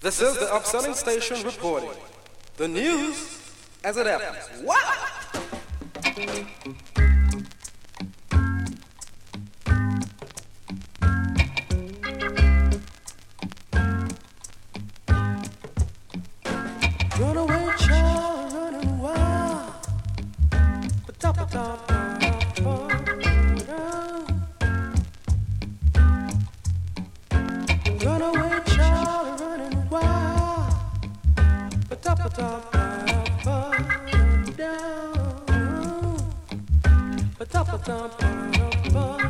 This is the Upselling Station reporting. The news as it happens. What? Runaway child running wild. Ba-da-ba-da-ba. Runaway child running wild. Ba-da-ba-da-ba-ba.